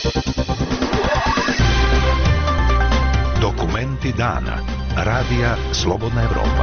Dokumenti dana. Radija Slobodna Evropa.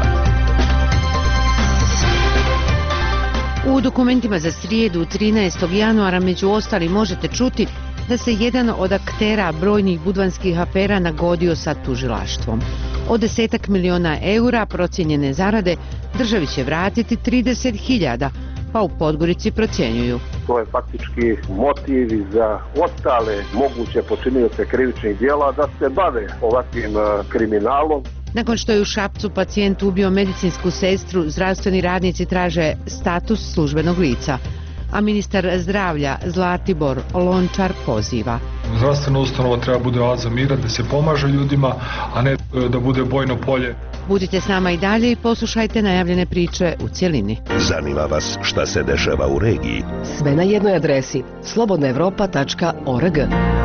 U dokumentima za srijedu 13. januara među ostali možete čuti da se jedan od aktera brojnih budvanskih afera nagodio sa tužilaštvom. Od 10 miliona eura procijenjene zarade državi će vratiti 30.000, pa u Podgorici procjenjuju. To je faktički motiv za ostale moguće počinioce krivičnih djela da se bave ovakvim kriminalom. Nakon što je u Šapcu pacijent ubio medicinsku sestru, zdravstveni radnici traže status službenog lica, a ministar zdravlja Zlatibor Lončar poziva. Zdravstvena ustanova treba bude oaza mira, da se pomaže ljudima, a ne da bude bojno polje. Budite s nama i dalje i poslušajte najavljene priče u cjelini. Zanima vas šta se dešava u regiji? Sve na jednoj adresi slobodnaevropa.org.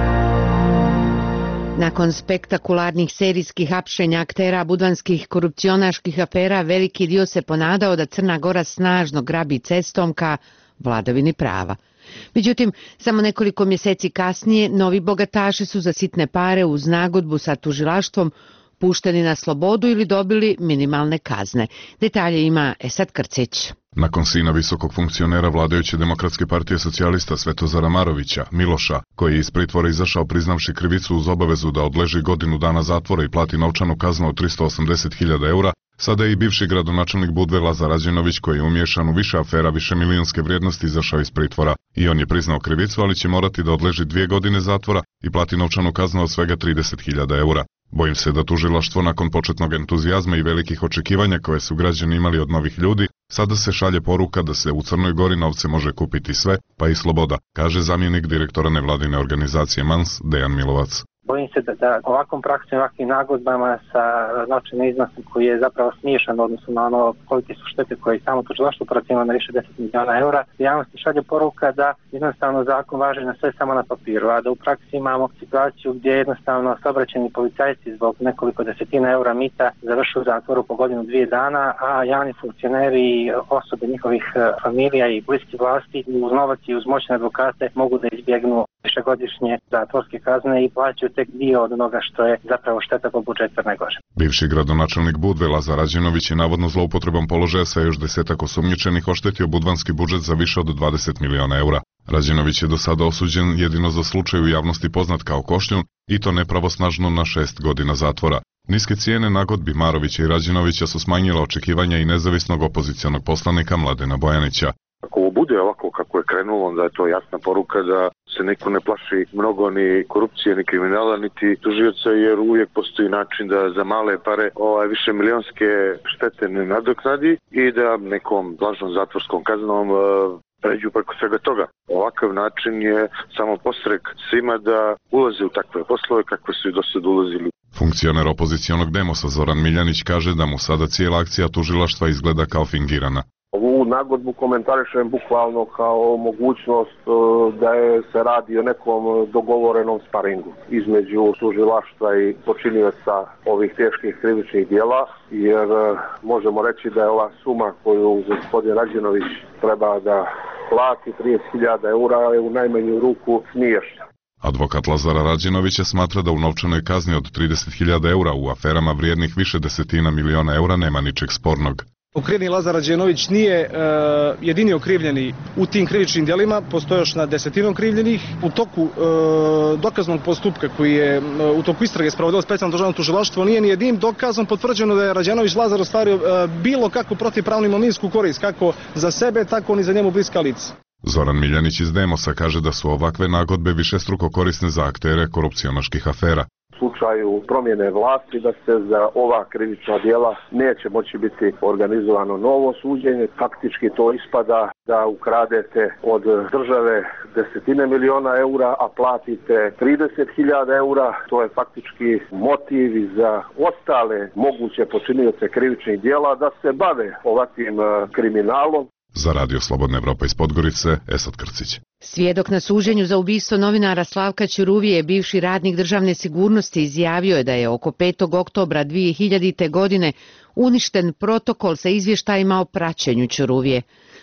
Nakon spektakularnih serijskih hapšenja aktera budvanskih korupcionaških afera, veliki dio se ponadao da Crna Gora snažno grabi cestom ka vladavini prava. Međutim, samo nekoliko mjeseci kasnije novi bogataši su za sitne pare uz nagodbu sa tužilaštvom pušteni na slobodu ili dobili minimalne kazne. Detalje ima Esad Krcić. Nakon sina visokog funkcionera vladajuće Demokratske partije socijalista Svetozara Marovića, Miloša, koji je iz pritvora izašao priznavši krivicu uz obavezu da odleži godinu dana zatvora i plati novčanu kaznu od 380.000 eura, sada je i bivši gradonačelnik Budve Lazar Rađenović, koji je umiješan u više afera višemilijonske vrijednosti, izašao iz pritvora. I on je priznao krivicu, ali će morati da odleži 2 godine zatvora i plati novčanu kaznu od svega 30.000 eura. Bojim se da tužilaštvo nakon početnog entuzijazma i velikih očekivanja koje su građani imali od novih ljudi, sada se šalje poruka da se u Crnoj Gori novce može kupiti sve, pa i sloboda, kaže zamjenik direktora nevladine organizacije MANS Dejan Milovac. Bojim se da ovakvom praksom, ovakvim nagodbama sa novčanim iznosom koji je zapravo smiješan odnosno na ono kolike su štete koje je samo tužilaštvo procijenilo na više 10 miliona eura, javnosti šalje poruka da jednostavno zakon važi na sve samo na papiru, a da u praksi imamo situaciju gdje jednostavno saobraćajni policajci zbog nekoliko desetina eura mita završuju u zatvoru po godinu 2 dana, a javni funkcioneri i osobe njihovih familija i bliski vlasti uz novac i uz moćne advokate mogu da izbjegnu višegodišnje zatvorske kazne i plaćaju tek dio od onoga što je zapravo šteta po budžetu Crne Gore. Bivši gradonačelnik Budve Lazar Rađenović je navodno zloupotrebom položaja sa još 10 osumnjičenih oštetio budvanski budžet za više od 20 miliona eura. Rađenović je do sada osuđen jedino za slučaj u javnosti poznat kao Košnjun i to nepravosnažno na 6 godina zatvora. Niske cijene nagodbi Marovića i Rađenovića su smanjile očekivanja i nezavisnog opozicionog poslanika Mladena Bojanića. Ako ovo bude ovako kako je krenulo, onda je to jasna poruka da se niko ne plaši mnogo ni korupcije, ni kriminala, niti tužioca, jer uvijek postoji način da za male pare više milionske štete ne nadoknadi i da nekom lažnom zatvorskom kaznom pređu preko svega toga. Ovakav način je samo postrek svima da ulaze u takve poslove kakve su i do sad ulazili. Funkcioner opozicionog Demosa Zoran Miljanić kaže da mu sada cijela akcija tužilaštva izgleda kao fingirana. Ovu nagodbu komentarišem bukvalno kao mogućnost da se radi o nekom dogovorenom sparingu između tužilaštva i počinioca ovih teških krivičnih djela, jer možemo reći da je ova suma koju gospodin Rađenović treba da plati 30.000 eura je u najmanju ruku smiješna. Advokat Lazara Rađenovića smatra da u novčanoj kazni od 30.000 eura u aferama vrijednih više desetina miliona eura nema ničeg spornog. Okrivljeni Lazar Rađenović nije jedini okrivljeni u tim krivičnim djelima, postoje još na desetinu okrivljenih. U toku dokaznog postupka koji je u toku istrage sprovodilo specijalno državno tužilaštvo nije ni jednim dokazom potvrđeno da je Rađenović Lazar ostvario bilo kakvu protivpravnu imovinsku korist, kako za sebe, tako ni za njemu bliska lica. Zoran Miljanić iz Demosa kaže da su ovakve nagodbe višestruko korisne za aktere korupcionaških afera. U slučaju promjene vlasti da se za ova krivična djela neće moći biti organizovano novo suđenje. Faktički to ispada da ukradete od države desetine miliona eura, a platite 30.000 eura. To je faktički motiv za ostale moguće počinioce krivičnih djela da se bave ovakvim kriminalom. Za Radio Slobodna Evropa iz Podgorice, Esad Krcić. Svjedok na suđenju za ubistvo novinara Slavka Ćuruvije, bivši radnik državne sigurnosti, izjavio je da je oko 5. oktobra 2000. godine uništen protokol sa izvještajima o praćenju Ćuruvije.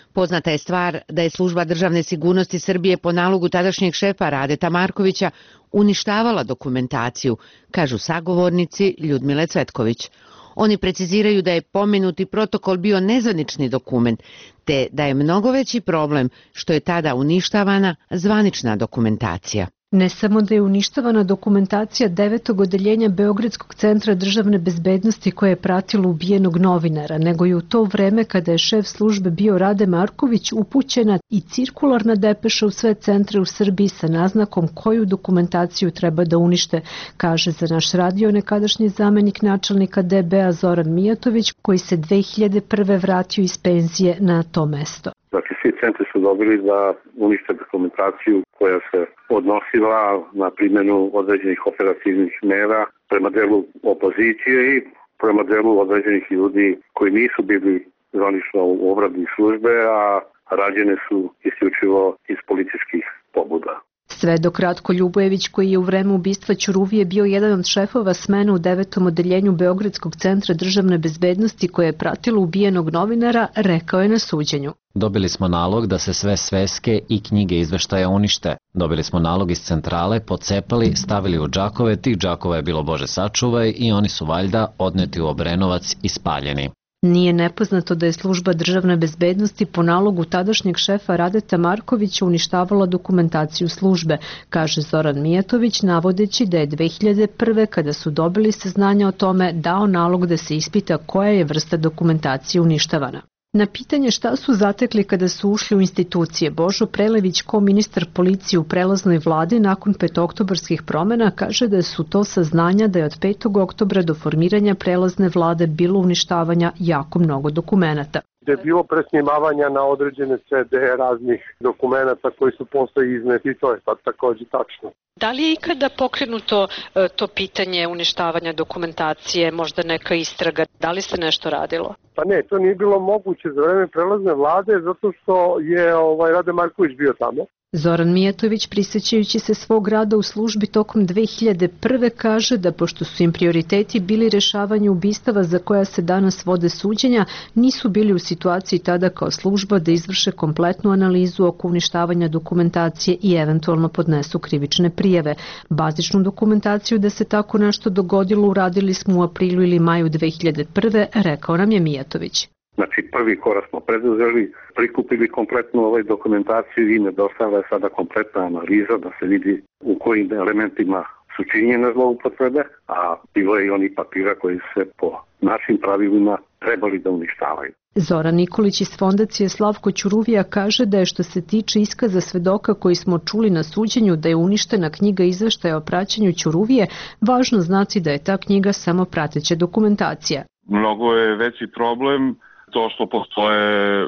Poznata je stvar da je Služba državne sigurnosti Srbije po nalogu tadašnjeg šefa Radeta Markovića uništavala dokumentaciju, kažu sagovornici Ljudmile Cvetković. Oni preciziraju da je pomenuti protokol bio nezvanični dokument, te da je mnogo veći problem što je tada uništavana zvanična dokumentacija. Ne samo da je uništavana dokumentacija 9. odeljenja Beogradskog centra državne bezbednosti koje je pratilo ubijenog novinara, nego i u to vreme kada je šef službe bio Rade Marković upućena i cirkularna depeša u sve centre u Srbiji sa naznakom koju dokumentaciju treba da unište, kaže za naš radio nekadašnji zamenik načelnika DB-a Zoran Mijatović, koji se 2001. vratio iz penzije na to mesto. Znači, svi centri su dobili da unište dokumentaciju koja se odnosila na primjenu određenih operativnih mera prema delu opozicije i prema delu određenih ljudi koji nisu bili zvanično u obradi službe, a rađene su isključivo iz političkih pobuda. Svedok Ratko Ljubojević, koji je u vreme ubistva Ćuruvije bio jedan od šefova smene u 9. odeljenju Beogradskog centra državne bezbednosti koje je pratilo ubijenog novinara, rekao je na suđenju. Dobili smo nalog da se sve sveske i knjige izveštaja unište. Dobili smo nalog iz centrale, pocepali, stavili u džakove, tih džakova je bilo Bože sačuvaj i oni su valjda odneti u Obrenovac i spaljeni. Nije nepoznato da je Služba državne bezbednosti po nalogu tadašnjeg šefa Radeta Markovića uništavala dokumentaciju službe, kaže Zoran Mijatović, navodeći da je 2001. kada su dobili saznanja o tome dao nalog da se ispita koja je vrsta dokumentacije uništavana. Na pitanje šta su zatekli kada su ušli u institucije, Božo Prelević, ko ministar policije u prelaznoj vladi nakon petooktobarskih promena, kaže da su to saznanja da je od 5. oktobra do formiranja prelazne vlade bilo uništavanja jako mnogo dokumenata. Da je bilo presnimavanja na određene CD raznih dokumenata koji su posle izneti, to je takođe tačno. Da li je ikada pokrenuto to pitanje uništavanja dokumentacije, možda neka istraga, da li se nešto radilo? Pa ne, to nije bilo moguće za vreme prelazne vlade zato što je Rade Marković bio tamo. Zoran Mijatović, prisjećajući se svog rada u službi tokom 2001. kaže da pošto su im prioriteti bili rešavanje ubistava za koja se danas vode suđenja, nisu bili u situaciji tada kao služba da izvrše kompletnu analizu oko uništavanja dokumentacije i eventualno podnesu krivične prijave. Bazičnu dokumentaciju da se tako nešto dogodilo uradili smo u aprilu ili maju 2001. rekao nam je Mijatović. Znači, prvi korak smo preduzeli, prikupili kompletnu dokumentaciju i nedostavlja sada kompletna analiza da se vidi u kojim elementima su činjene zloupotrebe, a bilo je i oni papira koji se po našim pravilima trebali da uništavaju. Zoran Nikolić iz fondacije Slavko Ćuruvija kaže da je što se tiče iskaza svedoka koji smo čuli na suđenju da je uništena knjiga izveštaja o praćenju Ćuruvije, važno znači da je ta knjiga samo prateća dokumentacija. Mnogo je veći problem to što postoje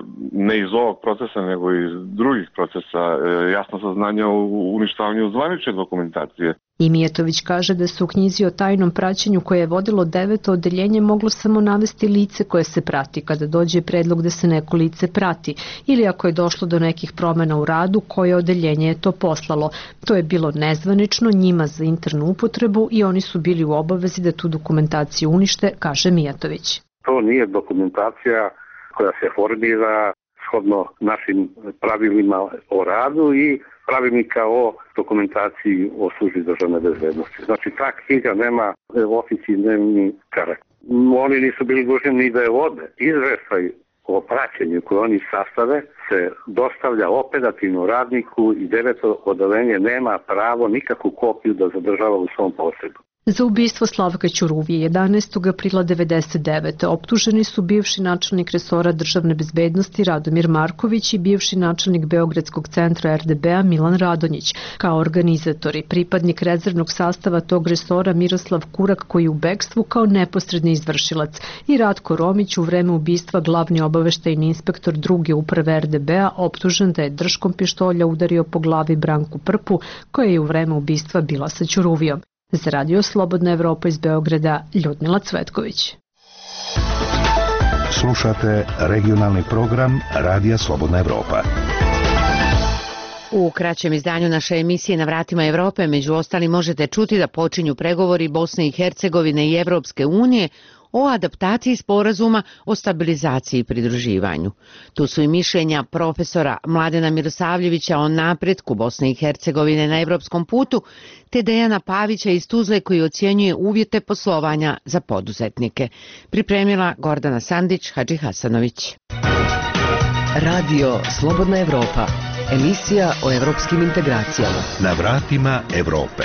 ne iz ovog procesa, nego iz drugih procesa jasno saznanja o uništavanju zvanične dokumentacije. I Mijatović kaže da se u knjizi o tajnom praćenju koje je vodilo 9. odeljenje moglo samo navesti lice koje se prati kada dođe predlog da se neko lice prati ili ako je došlo do nekih promena u radu koje odeljenje je to poslalo. To je bilo nezvanično njima za internu upotrebu i oni su bili u obavezi da tu dokumentaciju unište, kaže Mijatović. To nije dokumentacija koja se formira shodno našim pravilima o radu i pravilnika o dokumentaciji o službi državne bezbednosti. Znači, ta knjiga nema oficijalni karakter. Oni nisu bili dužni ni da je vode. Izveštaj o praćenju koje oni sastave se dostavlja operativnom radniku i 9. odeljenje nema pravo nikakvu kopiju da zadržava u svom posedu. Za ubistvo Slavka Ćuruvije 11. aprila 1999. optuženi su bivši načelnik resora državne bezbednosti Radomir Marković i bivši načelnik Beogradskog centra RDB-a Milan Radonjić, kao organizatori, pripadnik rezervnog sastava tog resora Miroslav Kurak koji je u bekstvu kao neposredni izvršilac i Ratko Romić u vreme ubistva glavni obaveštajni inspektor druge uprave RDB-a optužen da je držkom pištolja udario po glavi Branku Prpu koja je u vreme ubistva bila sa Ćuruvijom. Za radio Slobodna Evropa iz Beograda, Ljudmila Cvetković. Slušate regionalni program Radija Slobodna Evropa. U kraćem izdanju naše emisije Na vratima Evrope, među ostalim možete čuti da počinju pregovori Bosne i Hercegovine i Evropske unije o adaptaciji sporazuma o stabilizaciji i pridruživanju. Tu su i mišljenja profesora Mladena Mirosavljevića o napretku Bosne i Hercegovine na evropskom putu, te Dejana Pavića iz Tuzle koji ocjenjuje uvjete poslovanja za poduzetnike. Pripremila Gordana Sandić, Hadži Hasanović. Radio Slobodna Evropa, emisija o evropskim integracijama. Na vratima Evrope.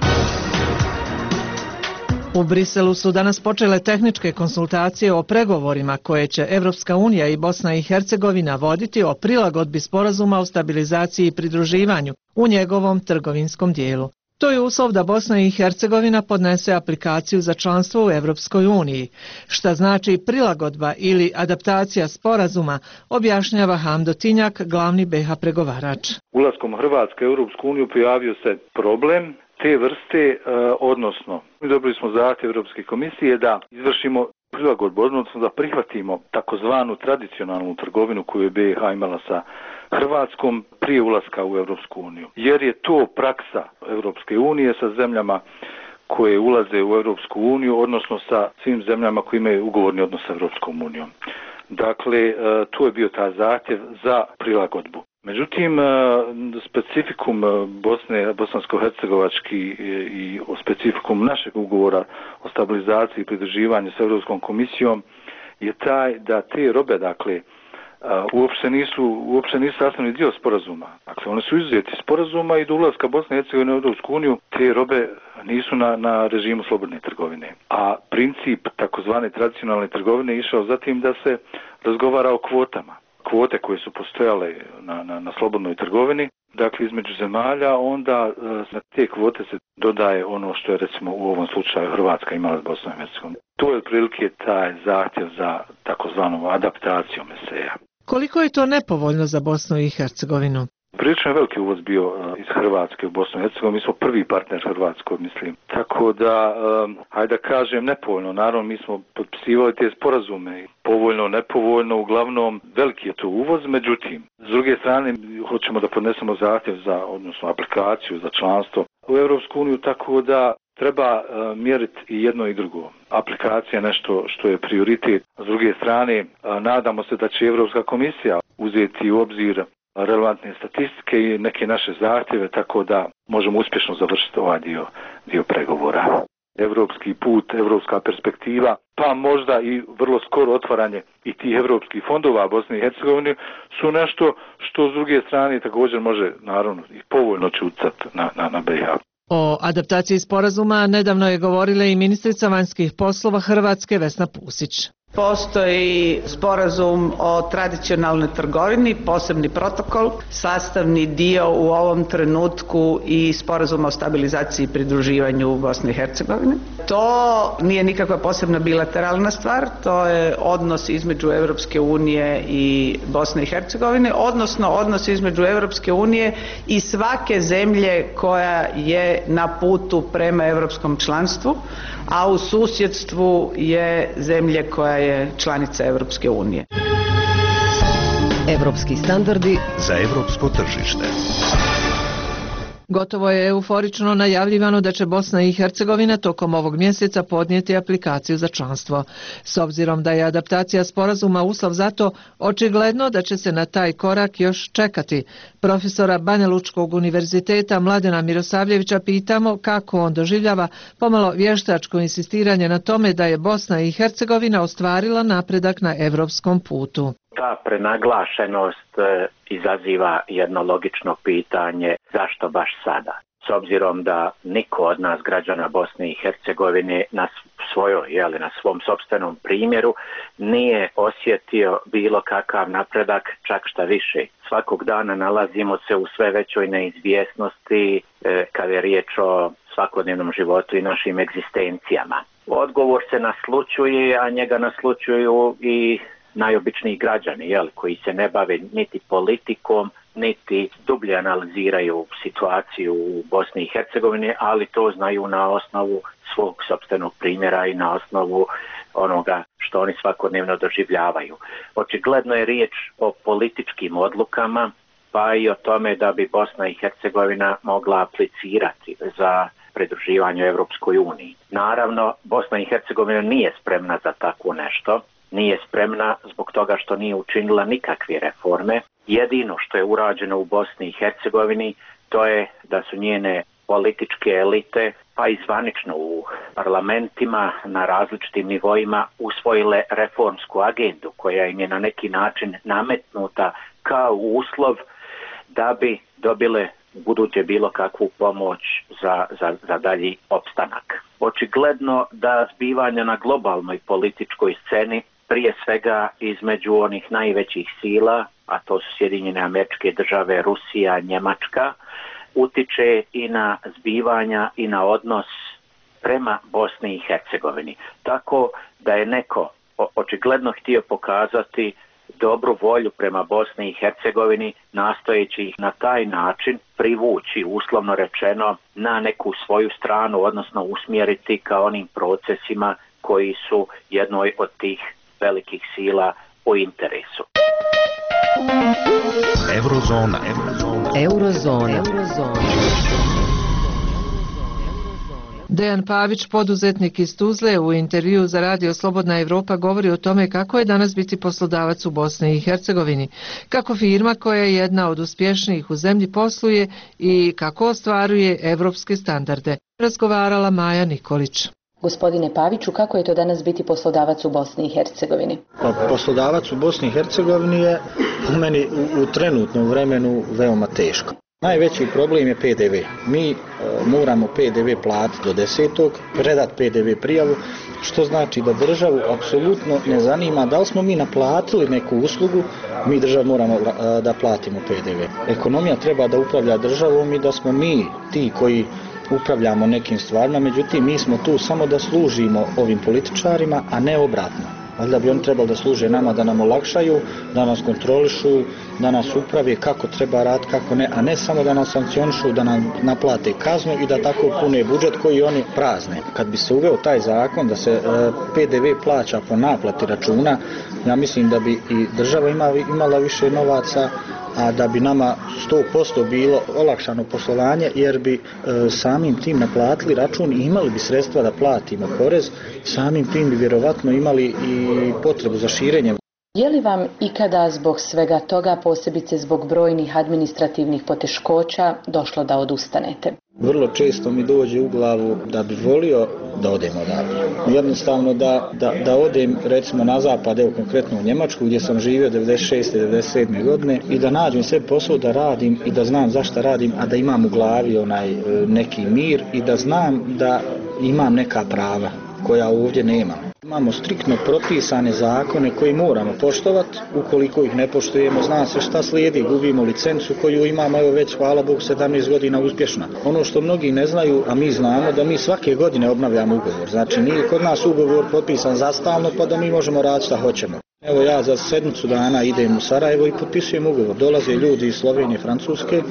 U Briselu su danas počele tehničke konsultacije o pregovorima koje će Evropska unija i Bosna i Hercegovina voditi o prilagodbi sporazuma o stabilizaciji i pridruživanju u njegovom trgovinskom dijelu. To je uslov da Bosna i Hercegovina podnese aplikaciju za članstvo u Evropskoj uniji. Šta znači prilagodba ili adaptacija sporazuma, objašnjava Hamdo Tinjak, glavni BiH pregovarač. Ulaskom Hrvatske u Europsku uniju pojavio se problem te vrste, odnosno mi dobili smo zahtjev Europske komisije da izvršimo prilagodbu, odnosno da prihvatimo takozvanu tradicionalnu trgovinu koju je BiH imala sa Hrvatskom prije ulaska u Europsku uniju. Jer je to praksa Europske unije sa zemljama koje ulaze u Europsku uniju, odnosno sa svim zemljama koje imaju ugovorni odnos sa Europskom unijom. Dakle, to je bio taj zahtjev za prilagodbu. Međutim, specifikum bosansko-hercegovački i specifikum našeg ugovora o stabilizaciji i pridruživanju sa Europskom komisijom je taj da te robe, dakle, uopšte nisu sastavni dio sporazuma. Dakle, one su izuzeti sporazuma i do ulaska Bosne i Hercegovine u Europsku uniju te robe nisu na režimu slobodne trgovine. A princip takozvane tradicionalne trgovine je išao zatim da se razgovara o kvotama. Kvote koje su postojale na slobodnoj trgovini, dakle između zemalja, onda na te kvote se dodaje ono što je recimo u ovom slučaju Hrvatska imala s Bosnom i Hercegovinom. To je otprilike taj zahtjev za takozvanom adaptacijom SEA. Koliko je to nepovoljno za Bosnu i Hercegovinu? Prilično je veliki uvoz bio iz Hrvatske u Bosnu i Hercegovinu, mi smo prvi partner Hrvatskoj, mislim. Tako da, hajde da kažem, nepovoljno. Naravno, mi smo potpisivali te sporazume. Povoljno, nepovoljno, uglavnom veliki je to uvoz. Međutim, s druge strane, hoćemo da podnesemo zahtjev za, odnosno aplikaciju za članstvo u Europsku uniju, tako da treba mjeriti i jedno i drugo. Aplikacija je nešto što je prioritet. S druge strane, nadamo se da će Europska komisija uzeti u obzir relevantne statistike i neke naše zahtjeve, tako da možemo uspješno završiti ovaj dio pregovora. Evropski put, evropska perspektiva, pa možda i vrlo skoro otvaranje i tih evropskih fondova Bosne i Hercegovine su nešto što s druge strane također može, naravno, i povoljno će utjecati na BiH. O adaptaciji sporazuma nedavno je govorila i ministrica vanjskih poslova Hrvatske Vesna Pusić. Postoji sporazum o tradicionalnoj trgovini, posebni protokol, sastavni dio u ovom trenutku i sporazum o stabilizaciji i pridruživanju Bosne i Hercegovine. To nije nikakva posebna bilateralna stvar, to je odnos između Europske unije i Bosne i Hercegovine, odnosno odnos između Europske unije i svake zemlje koja je na putu prema europskom članstvu, a u susjedstvu je zemlje koja je članica Europske unije. Evropski standardi za evropsko tržište. Gotovo je euforično najavljivano da će Bosna i Hercegovina tokom ovog mjeseca podnijeti aplikaciju za članstvo. S obzirom da je adaptacija sporazuma uslov za to, očigledno da će se na taj korak još čekati. Profesora Banjalučkog univerziteta Mladena Mirosavljevića pitamo kako on doživljava pomalo vještačko insistiranje na tome da je Bosna i Hercegovina ostvarila napredak na evropskom putu. Ta prenaglašenost izaziva jedno logično pitanje zašto baš sada? S obzirom da niko od nas građana Bosne i Hercegovine na svom sopstvenom primjeru nije osjetio bilo kakav napredak, čak šta više. Svakog dana nalazimo se u sve većoj neizvjesnosti kada je riječ o svakodnevnom životu i našim egzistencijama. Odgovor se naslućuje, a njega naslućuju i najobičniji građani, koji se ne bave niti politikom, niti dublje analiziraju situaciju u Bosni i Hercegovini, ali to znaju na osnovu svog sopstvenog primjera i na osnovu onoga što oni svakodnevno doživljavaju. Očigledno je riječ o političkim odlukama, pa i o tome da bi Bosna i Hercegovina mogla aplicirati za pridruživanju Evropskoj uniji. Naravno, Bosna i Hercegovina nije spremna za takvo nešto. Nije spremna zbog toga što nije učinila nikakve reforme. Jedino što je urađeno u Bosni i Hercegovini to je da su njene političke elite, pa i zvanično u parlamentima na različitim nivoima usvojile reformsku agendu koja im je na neki način nametnuta kao uslov da bi dobile buduće bilo kakvu pomoć za dalji opstanak. Očigledno da zbivanja na globalnoj političkoj sceni, prije svega između onih najvećih sila, a to su Sjedinjene Američke Države, Rusija, Njemačka, utiče i na zbivanja i na odnos prema Bosni i Hercegovini. Tako da je neko očigledno htio pokazati dobru volju prema Bosni i Hercegovini, nastojeći ih na taj način privući, uslovno rečeno, na neku svoju stranu, odnosno usmjeriti ka onim procesima koji su jednoj od tih velikih sila u interesu. Eurozona. Dejan Pavić, poduzetnik iz Tuzle, u intervjuu za Radio Slobodna Evropa govori o tome kako je danas biti poslodavac u Bosni i Hercegovini, kako firma koja je jedna od uspješnijih u zemlji posluje i kako ostvaruje evropske standarde. Razgovarala Maja Nikolić. Gospodine Paviću, kako je to danas biti poslodavac u Bosni i Hercegovini? Poslodavac u Bosni i Hercegovini je u meni u trenutnom vremenu veoma teško. Najveći problem je PDV. Mi moramo PDV platiti do 10. predati PDV prijavu, što znači da državu apsolutno ne zanima da li smo mi naplatili neku uslugu, mi državu moramo da platimo PDV. Ekonomija treba da upravlja državom i da smo mi ti koji upravljamo nekim stvarima, međutim mi smo tu samo da služimo ovim političarima, a ne obratno. Valjda bi oni trebali da služe nama, da nam olakšaju, da nas kontrolišu, da nas uprave kako treba raditi, kako ne, a ne samo da nas sankcionišu, da nam naplate kaznu i da tako pune budžet koji oni prazne. Kad bi se uveo taj zakon da se PDV plaća po naplati računa, ja mislim da bi i država imala više novaca, a da bi nama 100% bilo olakšano poslovanje, jer bi samim tim naplatili račun i imali bi sredstva da platimo porez, samim tim bi vjerovatno imali i potrebu za širenjem. Je li vam ikada zbog svega toga, posebice zbog brojnih administrativnih poteškoća, došlo da odustanete? Vrlo često mi dođe u glavu da bi volio da odem odavde. Jednostavno da odem recimo na zapad, evo konkretno u Njemačku gdje sam živio 96. 97. godine i da nađem sve posao da radim i da znam zašto radim, a da imam u glavi neki mir i da znam da imam neka prava koja ovdje nemam. Imamo striktno propisane zakone koji moramo poštovati, ukoliko ih ne poštujemo zna se šta slijedi, gubimo licencu koju imamo evo već hvala Bogu 17 godina uspješna. Ono što mnogi ne znaju, a mi znamo da mi svake godine obnavljamo ugovor, znači nije kod nas ugovor potpisan za stalno pa da mi možemo raditi šta hoćemo. Evo ja za 7 dana idem u Sarajevo i potpisujem ugovor, dolaze ljudi iz Slovenije, Francuske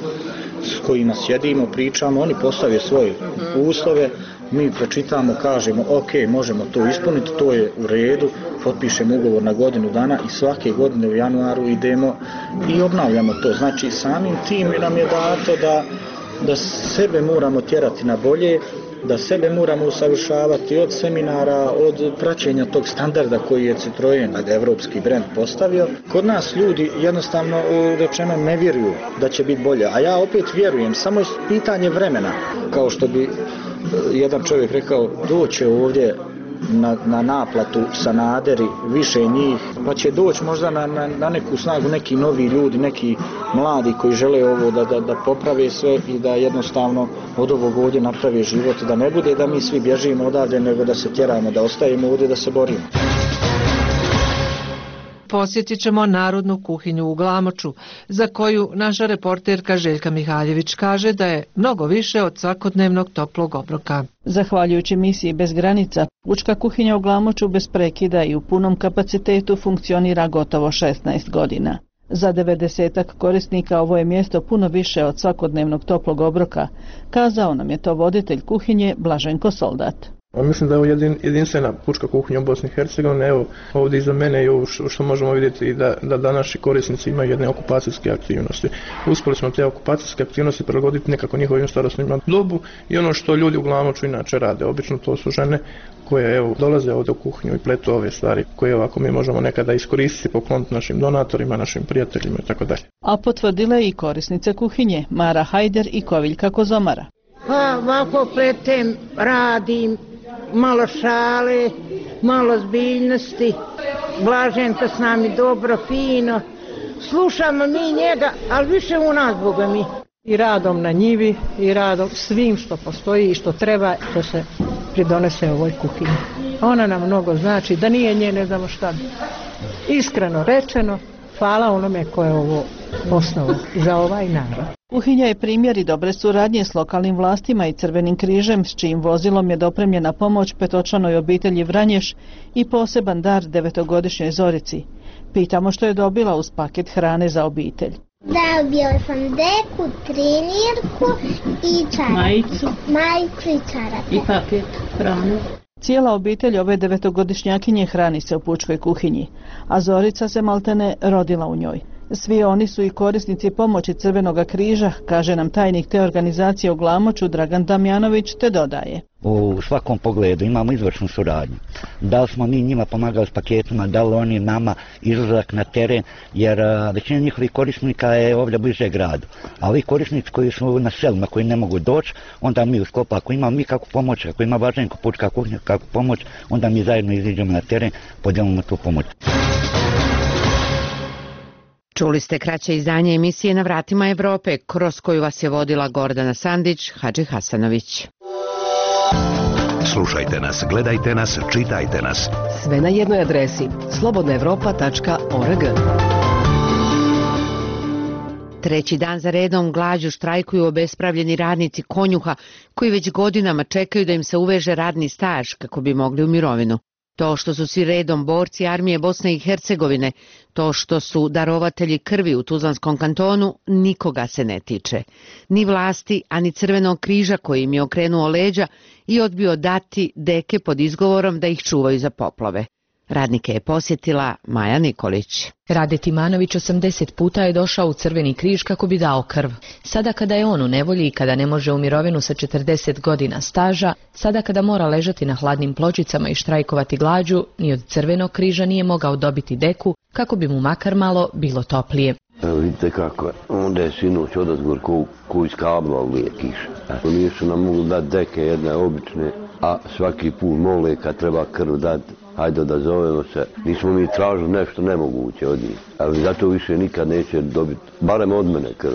s kojima sjedimo, pričamo, oni postave svoje uslove, mi pročitamo, kažemo ok, možemo to ispuniti, to je u redu, potpišemo ugovor na godinu dana i svake godine u januaru idemo i obnavljamo to. Znači samim tim nam je dato da sebe moramo tjerati na bolje, da sebe moramo usavršavati od seminara, od praćenja tog standarda koji je Citroen, evropski brend, postavio. Kod nas ljudi jednostavno rečeno ne vjeruju da će biti bolje, a ja opet vjerujem, samo je pitanje vremena. Kao što bi jedan čovjek rekao, doće ovdje na naplatu Sanaderi, više njih, pa će doći možda na neku snagu neki novi ljudi, neki mladi koji žele ovo da poprave sve i da jednostavno od ovog ovdje naprave život, da ne bude da mi svi bježimo odavde, nego da se tjeramo, da ostajemo ovdje, da se borimo. Posjetit ćemo narodnu kuhinju u Glamoču, za koju naša reporterka Željka Mihaljević kaže da je mnogo više od svakodnevnog toplog obroka. Zahvaljujući misiji Bez granica, pučka kuhinja u Glamoču bez prekida i u punom kapacitetu funkcionira gotovo 16 godina. Za 90-ak korisnika ovo je mjesto puno više od svakodnevnog toplog obroka, kazao nam je to voditelj kuhinje Blaženko Soldat. Mislim da je ovo jedinstvena pučka kuhinja u Bosni i Hercegovini. Evo ovdje iza mene i ovo što možemo vidjeti da naši korisnici imaju jedne okupacijske aktivnosti. Uspjeli smo te okupacijske aktivnosti prilagoditi nekako njihovim starosnim dobu i ono što ljudi u Glamoču inače rade. Obično to su žene koje dolaze ovdje u kuhinju i pletu ove stvari koje ovako mi možemo nekada iskoristiti, pokloniti našim donatorima, našim prijateljima i tako dalje. A potvrdile i korisnice kuhinje Mara Hajder i Koviljka Kozomara. Pa ovako pletem, radim, malo šale, malo zbiljnosti, Blaženka s nami dobro, fino, slušamo mi njega, ali više u nas, Boga mi. I radom na njivi, i radom svim što postoji i što treba, što se pridonese ovoj kuhinji. Ona nam mnogo znači, da nije nje ne znamo šta bi. Iskreno rečeno, hvala onome ko je ovo osnovu za ovaj narod. Kuhinja je primjer i dobre suradnje s lokalnim vlastima i Crvenim križem, s čijim vozilom je dopremljena pomoć petočlanoj obitelji Vranješ i poseban dar 9-godišnjoj Zorici. Pitamo što je dobila uz paket hrane za obitelj. Dobila sam deku, trenirku i čarape. Majicu i čarape. I paket hrane. Cijela obitelj ove 9-godišnjakinje hrani se u pučkoj kuhinji, a Zorica se maltene rodila u njoj. Svi oni su i korisnici pomoći Crvenog križa, kaže nam tajnik te organizacije u Glamoču Dragan Damjanović, te dodaje. U svakom pogledu imamo izvršnu suradnju. Da li smo mi njima pomagali s paketima, da li oni nama izlazak na teren, jer većina njihovih korisnika je ovdje bliže gradu. A ovi korisnici koji su na selima, koji ne mogu doći, onda mi u sklopu, ako imamo mi kakvu pomoć, ako ima Blaženko pučka kuhinja kakvu pomoć, onda mi zajedno iziđemo na teren, podijelimo tu pomoć. Čuli ste kraće izdanje emisije Na vratima Evrope, kroz koju vas je vodila Gordana Sandić, Hadži Hasanović. Slušajte nas, gledajte nas, čitajte nas. Sve na jednoj adresi slobodnaevropa.org. Treći dan za redom glađu štrajkuju obespravljeni radnici konjuha koji već godinama čekaju da im se uveže radni staž kako bi mogli u mirovinu. To što su svi redom borci armije Bosne i Hercegovine, to što su darovatelji krvi u Tuzlanskom kantonu, nikoga se ne tiče. Ni vlasti, ani Crvenog križa koji im je okrenuo leđa i odbio dati deke pod izgovorom da ih čuvaju za poplave. Radnike je posjetila Maja Nikolić. Rade Timanović 80 puta je došao u Crveni križ kako bi dao krv. Sada kada je on u nevolji i kada ne može u mirovinu sa 40 godina staža, sada kada mora ležati na hladnim pločicama i štrajkovati glađu, ni od Crvenog križa nije mogao dobiti deku kako bi mu makar malo bilo toplije. Evo vidite kako je, onda je sinoć odazgor ko iz kabla uvije kiša. Nisu nam mogli dati deke jedne obične, a svaki put mole kad treba krv dati. Hajde da zovemo se, nismo mi tražili nešto nemoguće od njih, ali zato više nikad neće dobiti, barem od mene krv.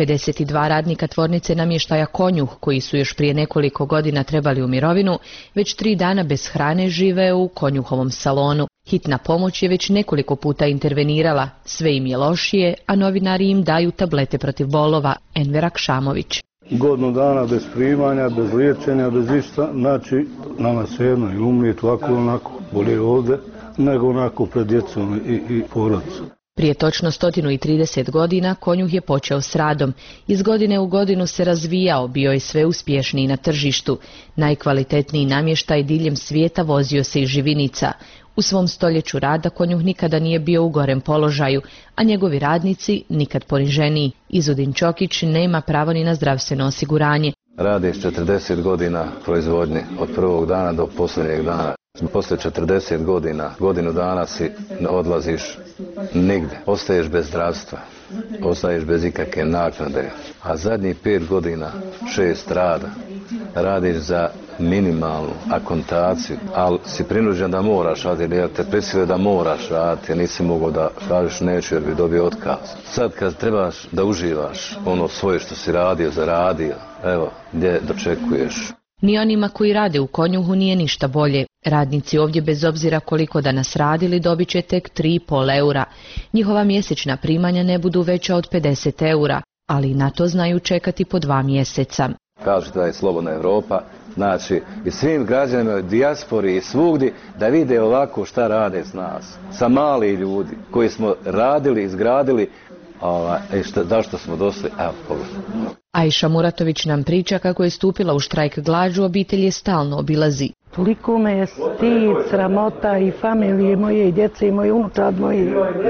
52 radnika tvornice namještaja Konjuh, koji su još prije nekoliko godina trebali u mirovinu, već 3 dana bez hrane žive u Konjuhovom salonu. Hitna pomoć je već nekoliko puta intervenirala, sve im je lošije, a novinari im daju tablete protiv bolova. Enver Akšamović. Godinu dana bez primanja, bez liječenja, bez išta, znači nama se jedno i umrijeti ovako onako, bolje ovdje, nego onako pred djecom i porodicom. Prije točno 130 godina Konjuh je počeo s radom. Iz godine u godinu se razvijao, bio je sve uspješniji na tržištu. Najkvalitetniji namještaj diljem svijeta vozio se iz Živinica. U svom stoljeću rada Konjuh nikada nije bio u gorem položaju, a njegovi radnici nikad poniženiji. Izudin Čokić nema pravo ni na zdravstveno osiguranje. Radiš 40 godina proizvodnje, od prvog dana do posljednjeg dana. Poslije 40 godina, godinu dana si odlaziš nigde. Ostaješ bez zdravstva, ostaješ bez ikakve naknade. A zadnjih 5 godina, 6 rada, radiš za minimalnu akontaciju, ali si prinuđen da moraš raditi, jer te prisilio da moraš raditi, jer nisi mogao da kažeš neću jer bi dobio otkaz. Sad kad trebaš da uživaš ono svoje što si radio, zaradio, evo gdje dočekuješ. Ni onima koji rade u Konjuhu nije ništa bolje. Radnici ovdje bez obzira koliko danas radili dobit će tek 3,5 eura. Njihova mjesečna primanja ne budu veća od 50 eura, ali na to znaju čekati po 2 mjeseca. Kažete da je slobodna Evropa, znači i svim građanima u dijaspori i svugdje da vide ovako šta rade s nas. Sa mali ljudi koji smo radili, izgradili, da što smo došli, evo pogledaj. Ajša Muratović nam priča kako je stupila u štrajk glađu, obitelj je stalno obilazi. Toliko me je stid, sramota i familije moje i djece i moje unučad moje.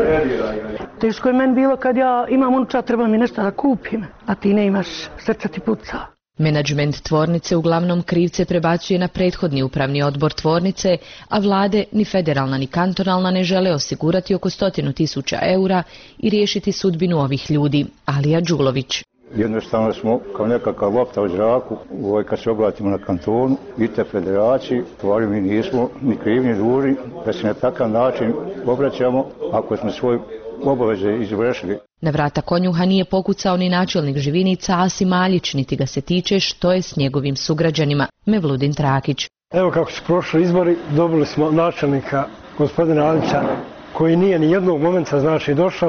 Teško je meni bilo kad ja imam unučad, treba mi nešto da kupim, a ti ne imaš, srca ti puca. Menadžment tvornice uglavnom krivce prebacuje na prethodni upravni odbor tvornice, a vlade, ni federalna ni kantonalna, ne žele osigurati oko 100.000 eura i riješiti sudbinu ovih ljudi. Alija Đulović. Jednostavno smo kao nekakav lopta u zraku, kad se obratimo na kantonu i te federaciji, stvari mi nismo ni krivi ni dužni da se na takav način obraćamo ako smo svoje obaveze izvršili. Na vrata konjuha nije pokucao ni načelnik Živinica Asim Maljić, niti ga se tiče što je s njegovim sugrađanima. Mevludin Trakić. Evo kako su prošli izbori, dobili smo načelnika gospodina Alića, koji nije ni jednog momenta došao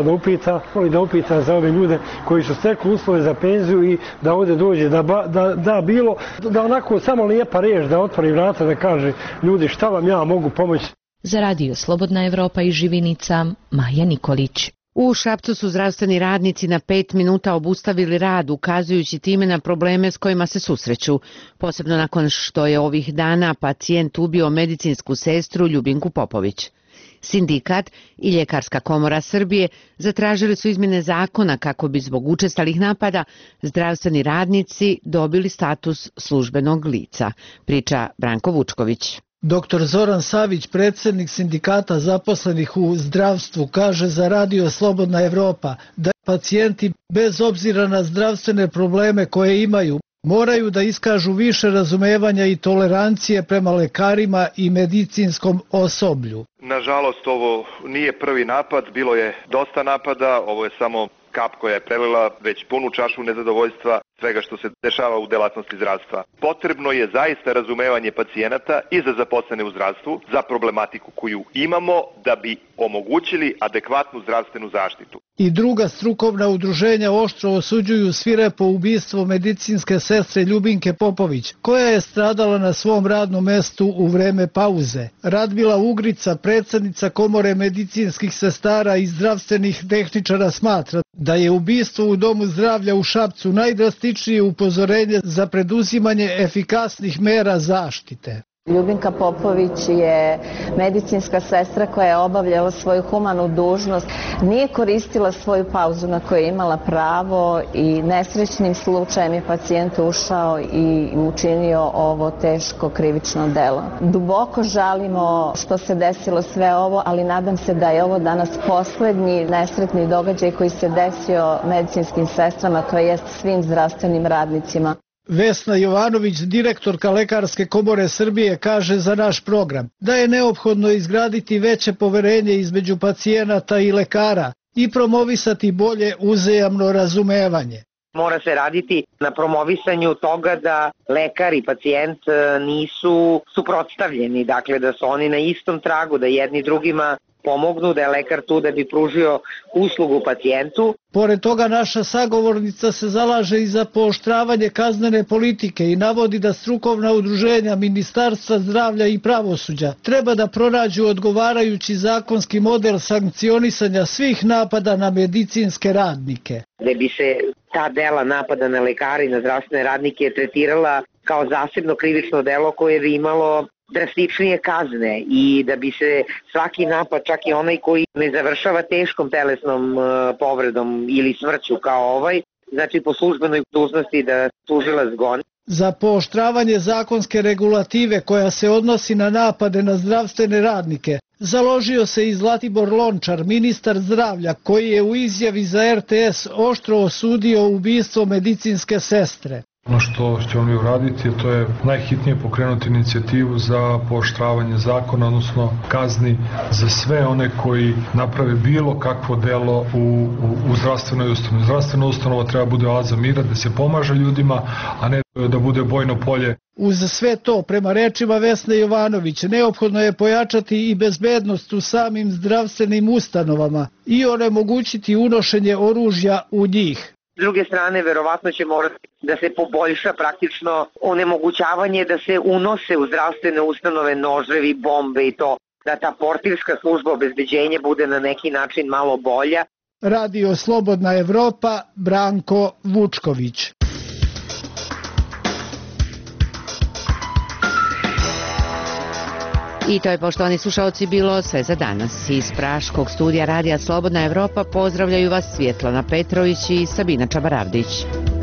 da upita za ove ljude koji su stekli uslove za penziju i da ovdje dođe, da bilo, da onako samo lijepa riječ, da otvori vrata, da kaže ljudi šta vam ja mogu pomoći. Za radio Slobodna Evropa iz Živinica, Maja Nikolić. U Šapcu su zdravstveni radnici na 5 minuta obustavili rad, ukazujući time na probleme s kojima se susreću, posebno nakon što je ovih dana pacijent ubio medicinsku sestru Ljubinku Popović. Sindikat i Ljekarska komora Srbije zatražili su izmjene zakona kako bi zbog učestalih napada zdravstveni radnici dobili status službenog lica, priča Branko Vučković. Dr. Zoran Savić, predsjednik sindikata zaposlenih u zdravstvu, kaže za radio Slobodna Evropa da pacijenti bez obzira na zdravstvene probleme koje imaju moraju da iskažu više razumevanja i tolerancije prema lekarima i medicinskom osoblju. Nažalost, ovo nije prvi napad, bilo je dosta napada, ovo je samo kap koja je prelila već punu čašu nezadovoljstva svega što se dešava u delatnosti zdravstva. Potrebno je zaista razumevanje pacijenata i za zaposlene u zdravstvu, za problematiku koju imamo da bi omogućili adekvatnu zdravstvenu zaštitu. I druga strukovna udruženja oštro osuđuju svirepo ubistvo medicinske sestre Ljubinke Popović, koja je stradala na svom radnom mestu u vreme pauze. Radmila Ugrica, predsjednica Komore medicinskih sestara i zdravstvenih tehničara, smatra da je ubistvo u Domu zdravlja u Šapcu najdrastičnije upozorenje za preduzimanje efikasnih mera zaštite. Ljubinka Popović je medicinska sestra koja je obavljala svoju humanu dužnost, nije koristila svoju pauzu na koju je imala pravo i nesrećnim slučajem je pacijent ušao i učinio ovo teško krivično delo. Duboko žalimo što se desilo sve ovo, ali nadam se da je ovo danas poslednji nesretni događaj koji se desio medicinskim sestrama, to jest svim zdravstvenim radnicima. Vesna Jovanović, direktorka Lekarske komore Srbije, kaže za naš program da je neophodno izgraditi veće poverenje između pacijenata i lekara i promovisati bolje uzajamno razumevanje. Mora se raditi na promovisanju toga da lekar i pacijent nisu suprotstavljeni, dakle da su oni na istom tragu, da jedni drugima pomognu, da je lekar tu da bi pružio uslugu pacijentu. Pored toga naša sagovornica se zalaže i za pooštravanje kaznene politike i navodi da strukovna udruženja Ministarstva zdravlja i pravosuđa treba da pronađu odgovarajući zakonski model sankcionisanja svih napada na medicinske radnike. Da bi se ta dela napada na lekare i na zdravstvene radnike tretirala kao zasebno krivično delo koje bi imalo drastičnije kazne i da bi se svaki napad, čak i onaj koji ne završava teškom telesnom povredom ili smrću kao ovaj, znači po službenoj dužnosti da tužilac goni. Za pooštravanje zakonske regulative koja se odnosi na napade na zdravstvene radnike založio se i Zlatibor Lončar, ministar zdravlja, koji je u izjavi za RTS oštro osudio ubistvo medicinske sestre. Ono što ćemo mi uraditi, to je najhitnije pokrenuti inicijativu za pooštravanje zakona, odnosno kazni za sve one koji naprave bilo kakvo delo u zdravstvenoj ustanovi. Zdravstvena ustanova treba bude oaza mira, da se pomaže ljudima, a ne da bude bojno polje. Uz sve to, prema rečima Vesne Jovanović, neophodno je pojačati i bezbednost u samim zdravstvenim ustanovama i onemogućiti unošenje oružja u njih. S druge strane, verovatno će morati da se poboljša praktično onemogućavanje da se unose u zdravstvene ustanove noževi, bombe i to, da ta portirska služba obezbeđenja bude na neki način malo bolja. Radio Slobodna Evropa, Branko Vučković. I to je, poštovani slušalci, bilo sve za danas. Iz Praškog studija Radija Slobodna Evropa pozdravljaju vas Svjetlana Petrović i Sabina Čabaravdić.